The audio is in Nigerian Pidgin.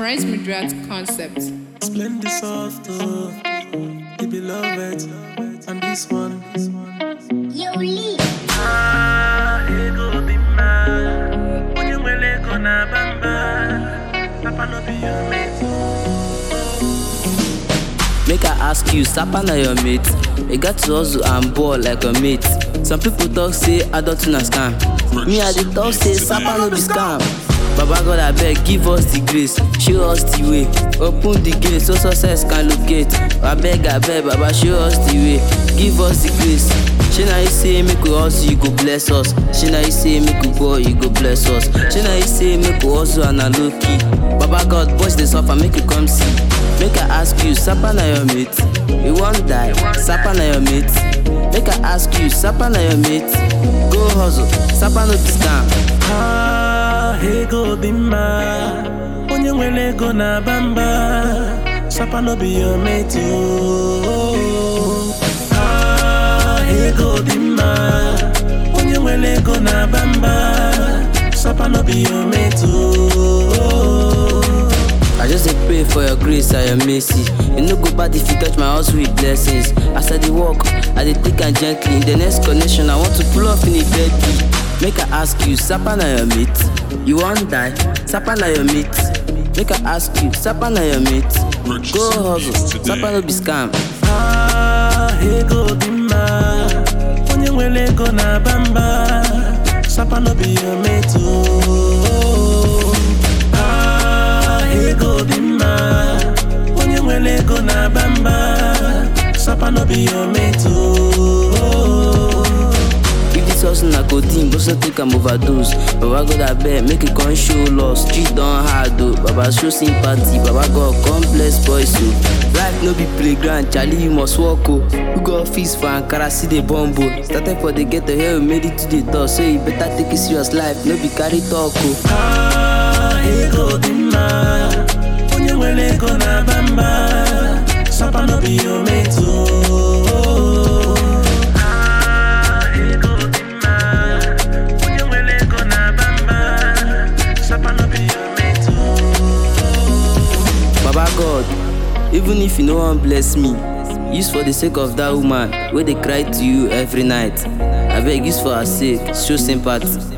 Price Madrat concept. Splendid soft, the beloved, and this one. Yo, Lee. Ego be man. When you will go na bamba, Papa no be your mate. Make I ask you, Sapa na your mate? You got to hustle and ball like a mate. Some people talk say adult na scam. Me I dey talk say Sapa no be scam. Baba God I beg, give us the grace, show us the way. Open the gate so success can locate. I beg, Baba show us the way, give us the grace. Shey na you say make we hustle, you go bless us. Shey na you say make we ball, you go bless us. Shey na you say make we hustle and na low key. Baba God, boys dey suffer, make you come see. Make I ask you, Sapa na your mate? You wan die, Sapa na your mate? Make I ask you, Sapa na your mate? Go hustle, Sapa no be scam. Ego be man. When you will go na bamba, Sapa no be your mate. Ego be man. When you will go na bamba, Sapa no be your mate. I just dey pray for your grace and your mercy. You no go bad if you touch my house with blessings. As I dey walk, I dey take am gently. In the next connection, I want to pull up in a bedroom. Make I ask you, Sapa na your mate? You wan die? Sapa na your mate? Make I ask you, Sapa na your mate? Go hustle, Sapa no be scam. Ego be man. When you will go na bamba, Sapa no be your mate. Ego be man. When you will go na bamba, Sapa no be your mate. If this hustle na codeine, but so take am overdose. Baba God I beg, make it come show loss. Street don hard though, Baba show sympathy. Baba God come bless boys so. Life no be playground, Charlie you must walk oh. We got feast for Ankara, see the bumbo. Started for the ghetto, here we made it to the door. So you better take it serious life, no be carry talk oh. Ego be man. When you will go na bamba, Sapa no be your mate. Ego be man. When you will go na bamba, Sapa no be your mate. Baba God, even if you no wan bless me, use for the sake of that woman wey dey cry to you every night. Abeg use for her sake, show sympathy.